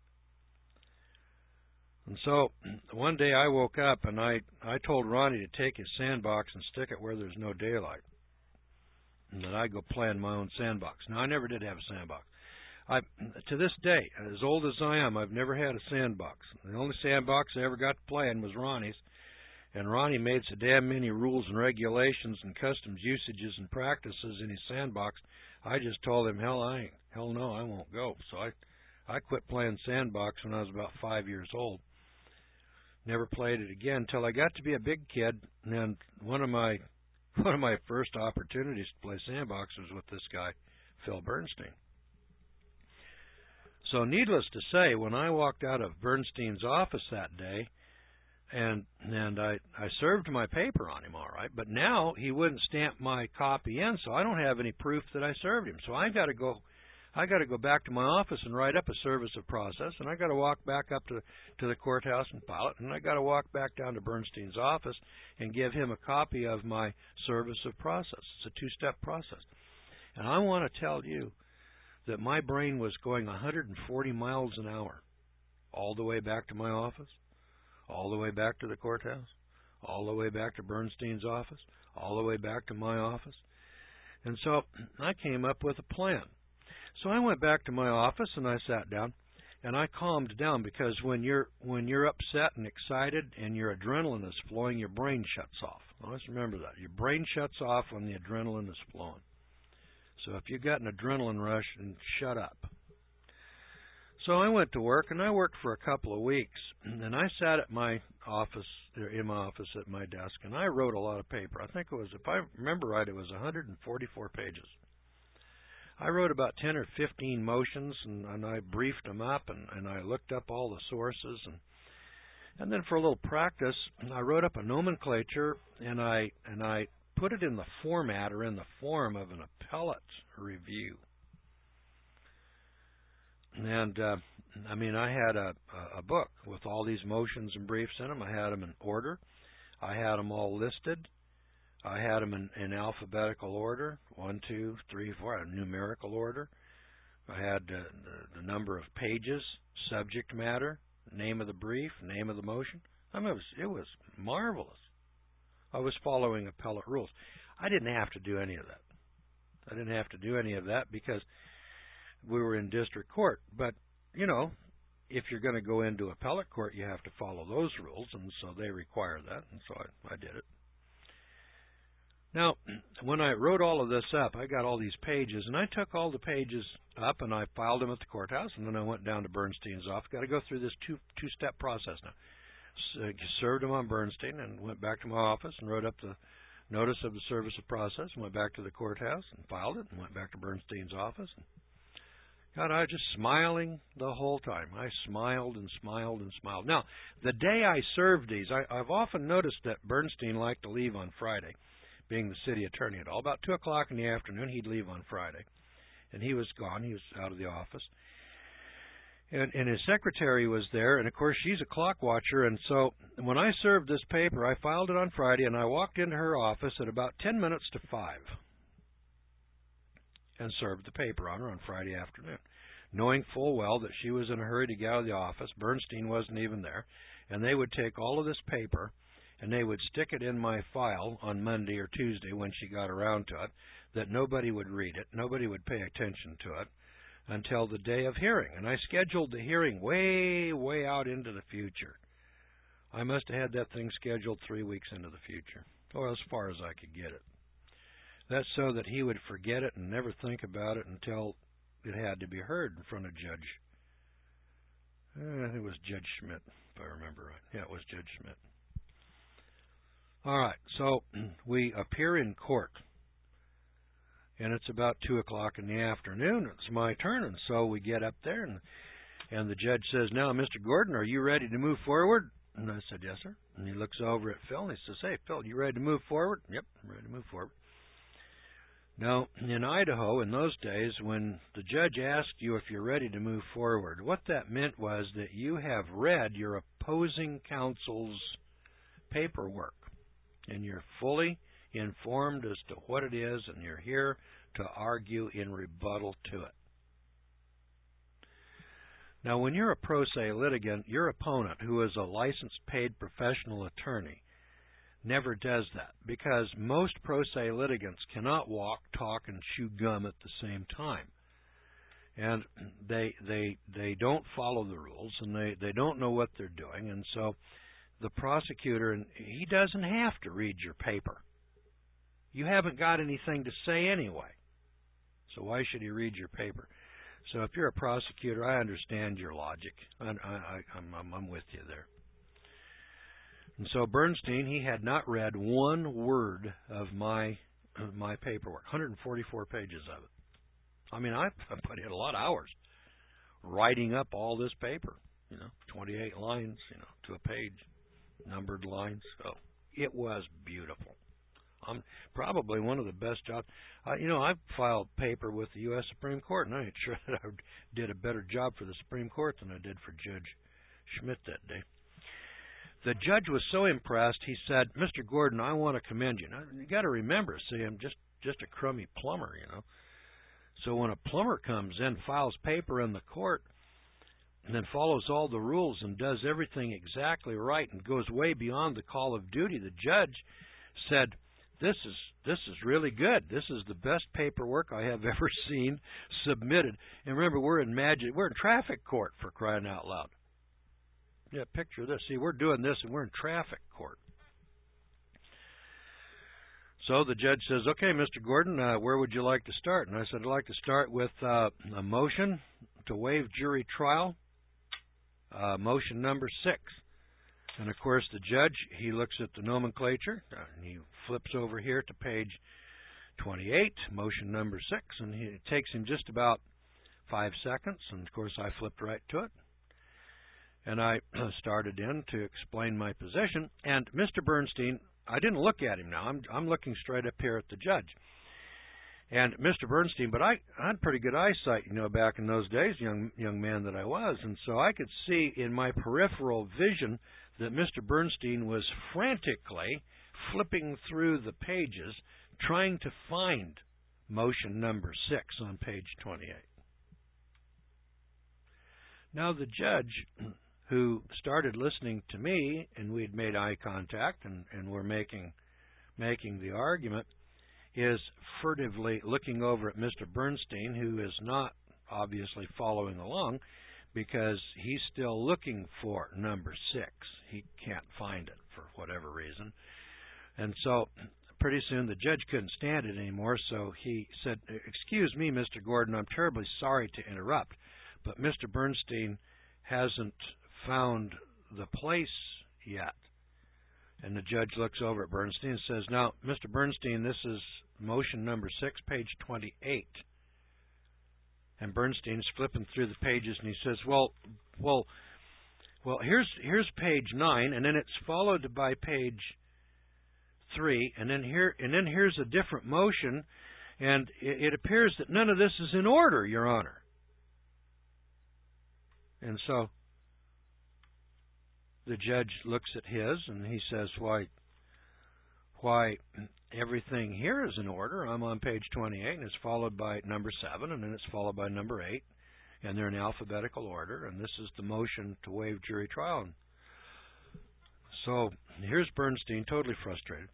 And so one day I woke up and I, I told Ronnie to take his sandbox and stick it where there's no daylight, and that I go play in my own sandbox. Now, I never did have a sandbox. I, to this day, as old as I am, I've never had a sandbox. The only sandbox I ever got to play in was Ronnie's, and Ronnie made so damn many rules and regulations and customs usages and practices in his sandbox, I just told him, hell, I ain't, hell no, I won't go. So I, I quit playing sandbox when I was about five years old. Never played it again until I got to be a big kid, and one of my one of my first opportunities to play sandbox was with this guy, Phil Bernstein. So needless to say, when I walked out of Bernstein's office that day, and and I, I served my paper on him all right, but now he wouldn't stamp my copy in, so I don't have any proof that I served him. So I got to go I got to go back to my office and write up a service of process, and I got to walk back up to to the courthouse and file it, and I got to walk back down to Bernstein's office and give him a copy of my service of process. It's a two-step process. And I want to tell you that my brain was going one hundred forty miles an hour all the way back to my office, all the way back to the courthouse, all the way back to Bernstein's office, all the way back to my office. And so I came up with a plan. So I went back to my office and I sat down and I calmed down, because when you're when you're upset and excited and your adrenaline is flowing, your brain shuts off. Always remember that. Your brain shuts off when the adrenaline is flowing. So if you've got an adrenaline rush, then shut up. So I went to work, and I worked for a couple of weeks, and I sat at my office, in my office at my desk, and I wrote a lot of paper. I think it was, if I remember right, it was one hundred forty-four pages. I wrote about ten or fifteen motions, and, and I briefed them up, and, and I looked up all the sources, and and then for a little practice, I wrote up a nomenclature, and I and I put it in the format or in the form of an appellate review. And, uh, I mean, I had a, a book with all these motions and briefs in them. I had them in order. I had them all listed. I had them in, in alphabetical order, one, two, three, four, a numerical order. I had uh, the, the number of pages, subject matter, name of the brief, name of the motion. I mean, it was, it was marvelous. I was following appellate rules. I didn't have to do any of that. I didn't have to do any of that because we were in district court. But, you know, if you're going to go into appellate court, you have to follow those rules, and so they require that, and so I, I did it. Now, when I wrote all of this up, I got all these pages, and I took all the pages up, and I filed them at the courthouse, and then I went down to Bernstein's office. Got to go through this two, two-step process now. So, served them on Bernstein, and went back to my office and wrote up the notice of the service of process, and went back to the courthouse and filed it, and went back to Bernstein's office. And God, I was just smiling the whole time. I smiled and smiled and smiled. Now, the day I served these, I, I've often noticed that Bernstein liked to leave on Friday, being the city attorney at all. About two o'clock in the afternoon, he'd leave on Friday. And he was gone. He was out of the office. And, and his secretary was there, and, of course, she's a clock watcher. And so when I served this paper, I filed it on Friday, and I walked into her office at about ten minutes to five. And served the paper on her on Friday afternoon, knowing full well that she was in a hurry to get out of the office. Bernstein wasn't even there. And they would take all of this paper, and they would stick it in my file on Monday or Tuesday when she got around to it, that nobody would read it, nobody would pay attention to it until the day of hearing. And I scheduled the hearing way, way out into the future. I must have had that thing scheduled three weeks into the future, or as far as I could get it. That's so that he would forget it and never think about it until it had to be heard in front of Judge. Uh, it was Judge Schmidt, if I remember right. Yeah, it was Judge Schmidt. All right, so we appear in court, and it's about two o'clock in the afternoon. It's my turn, and so we get up there, and and the judge says, "Now, Mister Gordon, are you ready to move forward?" And I said, "Yes, sir." And he looks over at Phil, and he says, "Hey, Phil, you ready to move forward?" "Yep, I'm ready to move forward." Now, in Idaho, in those days, when the judge asked you if you're ready to move forward, what that meant was that you have read your opposing counsel's paperwork, and you're fully informed as to what it is, and you're here to argue in rebuttal to it. Now, when you're a pro se litigant, your opponent, who is a licensed paid professional attorney, never does that, because most pro se litigants cannot walk, talk, and chew gum at the same time. And they they they don't follow the rules, and they, they don't know what they're doing, and so the prosecutor, and he doesn't have to read your paper. You haven't got anything to say anyway, so why should he read your paper? So if you're a prosecutor, I understand your logic. I, I, I'm, I'm, I'm with you there. And so Bernstein, he had not read one word of my of my paperwork, one hundred forty-four pages of it. I mean, I put in a lot of hours writing up all this paper, you know, twenty-eight lines, you know, to a page, numbered lines. So it was beautiful. I'm probably one of the best jobs. Uh, you know, I've filed paper with the U S Supreme Court, and I'm sure that I did a better job for the Supreme Court than I did for Judge Schmidt that day. The judge was so impressed, he said, "Mister Gordon, I want to commend you." Now, you got to remember, see, I'm just, just a crummy plumber, you know. So when a plumber comes in, files paper in the court, and then follows all the rules and does everything exactly right and goes way beyond the call of duty, the judge said, This is this is really good. This is the best paperwork I have ever seen submitted. And remember, we're in magic. We're in traffic court, for crying out loud. Yeah, picture this. See, we're doing this, and we're in traffic court. So the judge says, "Okay, Mister Gordon, uh, where would you like to start?" And I said, "I'd like to start with uh, a motion to waive jury trial, uh, motion number six." And, of course, the judge, he looks at the nomenclature, and he flips over here to page twenty-eight, motion number six, and he, it takes him just about five seconds. And, of course, I flipped right to it. And I started in to explain my position. And Mister Bernstein, I didn't look at him now. I'm, I'm looking straight up here at the judge. And Mister Bernstein, but I, I had pretty good eyesight, you know, back in those days, young young man that I was. And so I could see in my peripheral vision that Mister Bernstein was frantically flipping through the pages trying to find motion number six on page twenty-eight. Now the judge, who started listening to me, and we had made eye contact and, and were making making the argument, is furtively looking over at Mister Bernstein, who is not obviously following along, because he's still looking for number six. He can't find it for whatever reason. And so pretty soon the judge couldn't stand it anymore, so he said, "Excuse me, Mister Gordon, I'm terribly sorry to interrupt, but Mister Bernstein hasn't found the place yet." And the judge looks over at Bernstein and says, "Now, Mister Bernstein, this is motion number six, page twenty-eight." And Bernstein's flipping through the pages, and he says, well, well, well, here's here's page nine, and then it's followed by page three, and then here and then here's a different motion, and it, it appears that none of this is in order, Your Honor." And so the judge looks at his, and he says, "Why, why, everything here is in order. I'm on page twenty-eight, and it's followed by number seven, and then it's followed by number eight, and they're in alphabetical order, and this is the motion to waive jury trial." So here's Bernstein, totally frustrated.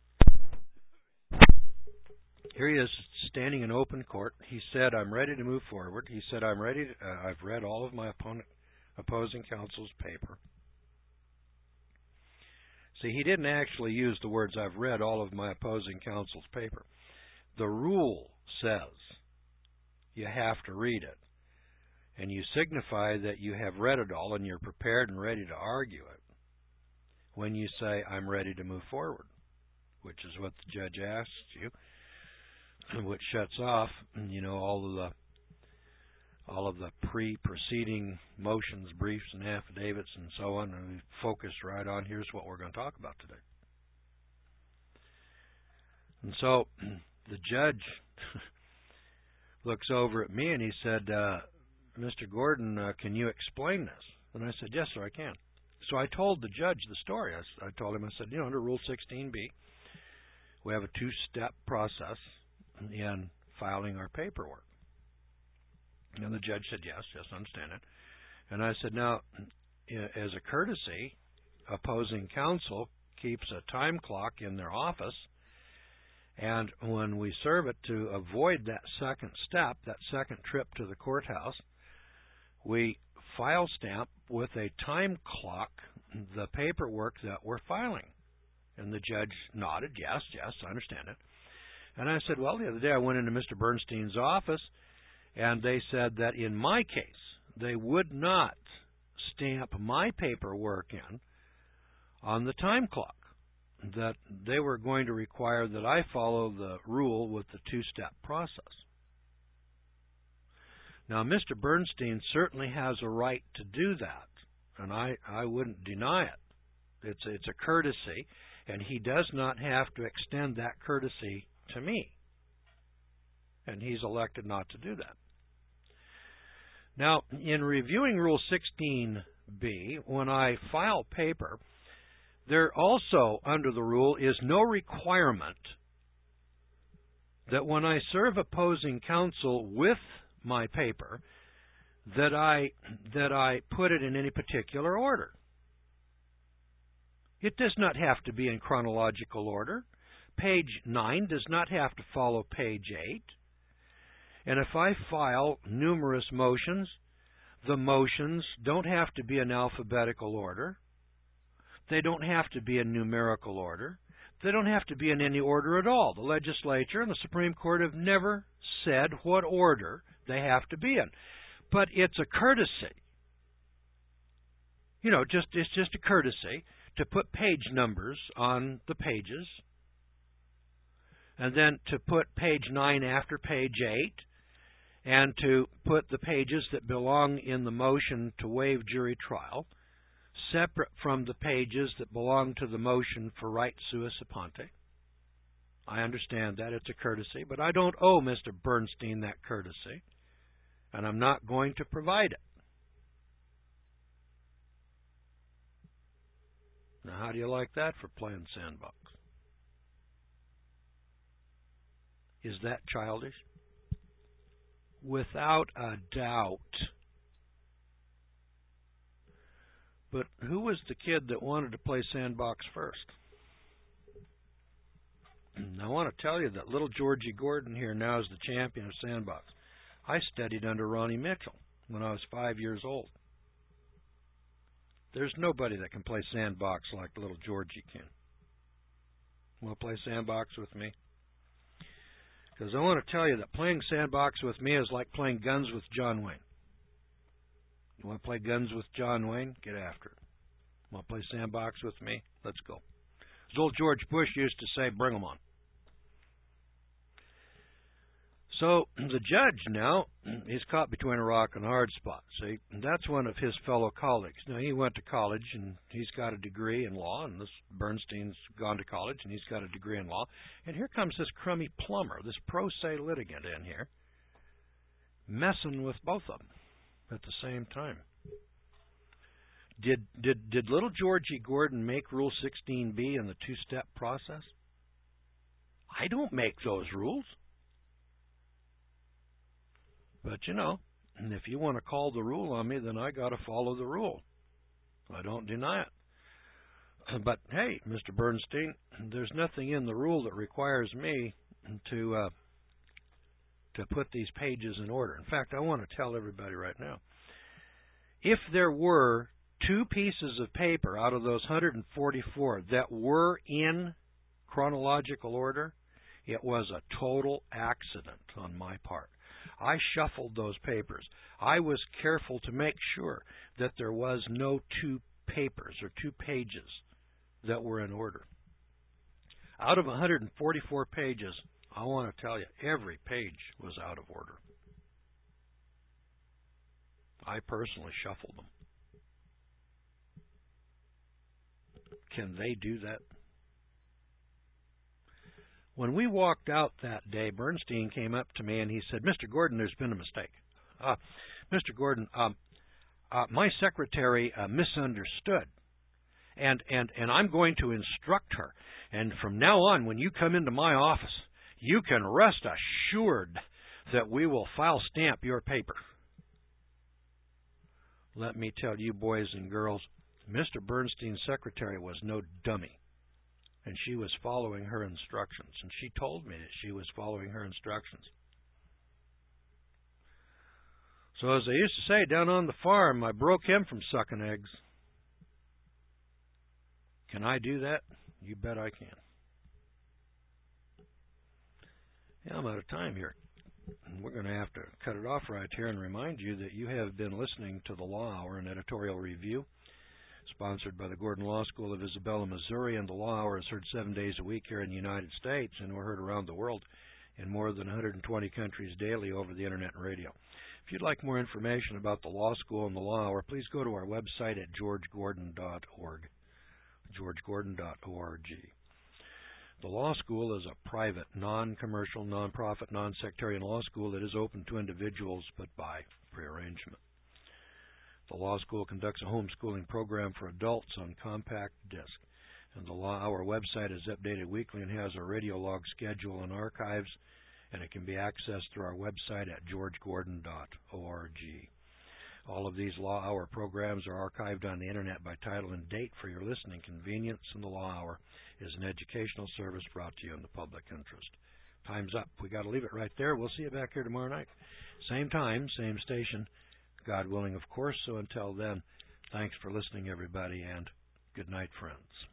Here he is, standing in open court. He said, "I'm ready to move forward." He said, "I'm ready. To, uh, I've read all of my opponent, opposing counsel's paper." See, he didn't actually use the words, "I've read all of my opposing counsel's paper." The rule says you have to read it, and you signify that you have read it all and you're prepared and ready to argue it when you say, "I'm ready to move forward," which is what the judge asks you, which shuts off, you know, all of the all of the pre-proceeding motions, briefs, and affidavits, and so on, and we focused right on here's what we're going to talk about today. And so the judge looks over at me and he said, uh, "Mister Gordon, uh, can you explain this?" And I said, "Yes, sir, I can." So I told the judge the story. I, I told him, I said, you know, under Rule sixteen B, we have a two-step process in filing our paperwork. And the judge said, "Yes, yes, I understand it." And I said, "Now, as a courtesy, opposing counsel keeps a time clock in their office, and when we serve it to avoid that second step, that second trip to the courthouse, we file stamp with a time clock the paperwork that we're filing." And the judge nodded, "Yes, yes, I understand it." And I said, "Well, the other day I went into Mister Bernstein's office, and they said that in my case, they would not stamp my paperwork in on the time clock, that they were going to require that I follow the rule with the two-step process." Now, Mister Bernstein certainly has a right to do that, and I, I wouldn't deny it. It's, it's a courtesy, and he does not have to extend that courtesy to me. And he's elected not to do that. Now, in reviewing Rule sixteen B, when I file paper, there also, under the rule, is no requirement that when I serve opposing counsel with my paper, that I that I put it in any particular order. It does not have to be in chronological order. Page nine does not have to follow page eight. And if I file numerous motions, the motions don't have to be in alphabetical order. They don't have to be in numerical order. They don't have to be in any order at all. The legislature and the Supreme Court have never said what order they have to be in. But it's a courtesy. You know, just it's just a courtesy to put page numbers on the pages, and then to put page nine after page eight, and to put the pages that belong in the motion to waive jury trial separate from the pages that belong to the motion for right sua sponte. I understand that. It's a courtesy, but I don't owe Mister Bernstein that courtesy, and I'm not going to provide it. Now, how do you like that for playing sandbox? Is that childish? Without a doubt. But who was the kid that wanted to play sandbox first? I want to tell you that little Georgie Gordon here now is the champion of sandbox. I studied under Ronnie Mitchell when I was five years old. There's nobody that can play sandbox like little Georgie can. Want to play sandbox with me? Because I want to tell you that playing sandbox with me is like playing guns with John Wayne. You want to play guns with John Wayne? Get after it. Want to play sandbox with me? Let's go. As old George Bush used to say, bring 'em on. So the judge now, he's caught between a rock and a hard spot. See, and that's one of his fellow colleagues. Now, he went to college, and he's got a degree in law, and this Bernstein's gone to college, and he's got a degree in law. And here comes this crummy plumber, this pro se litigant in here, messing with both of them at the same time. Did did did little Georgie Gordon make Rule sixteen B in the two-step process? I don't make those rules. But, you know, if you want to call the rule on me, then I got to follow the rule. I don't deny it. But, hey, Mister Bernstein, there's nothing in the rule that requires me to uh, to put these pages in order. In fact, I want to tell everybody right now, if there were two pieces of paper out of those one hundred forty-four that were in chronological order, it was a total accident on my part. I shuffled those papers. I was careful to make sure that there was no two papers or two pages that were in order. Out of one hundred forty-four pages, I want to tell you, every page was out of order. I personally shuffled them. Can they do that? When we walked out that day, Bernstein came up to me and he said, Mister Gordon, there's been a mistake. Uh, Mister Gordon, um, uh, my secretary uh, misunderstood, and, and, and I'm going to instruct her. And from now on, when you come into my office, you can rest assured that we will file stamp your paper. Let me tell you, boys and girls, Mister Bernstein's secretary was no dummy. And she was following her instructions. And she told me that she was following her instructions. So as they used to say down on the farm, I broke him from sucking eggs. Can I do that? You bet I can. Yeah, I'm out of time here. And we're going to have to cut it off right here and remind you that you have been listening to the Law Hour, an editorial review sponsored by the Gordon Law School of Isabella, Missouri, and the Law Hour is heard seven days a week here in the United States, and we're heard around the world in more than one hundred twenty countries daily over the Internet and radio. If you'd like more information about the Law School and the Law Hour, please go to our website at george gordon dot org, george gordon dot org. The Law School is a private, non-commercial, non-profit, non-sectarian law school that is open to individuals but by prearrangement. The Law School conducts a homeschooling program for adults on compact disc, and the Law Hour website is updated weekly and has a radio log schedule and archives, and it can be accessed through our website at george gordon dot org. All of these Law Hour programs are archived on the Internet by title and date for your listening convenience, and the Law Hour is an educational service brought to you in the public interest. Time's up. We got to leave it right there. We'll see you back here tomorrow night. Same time, same station. God willing, of course. So until then, thanks for listening, everybody, and good night, friends.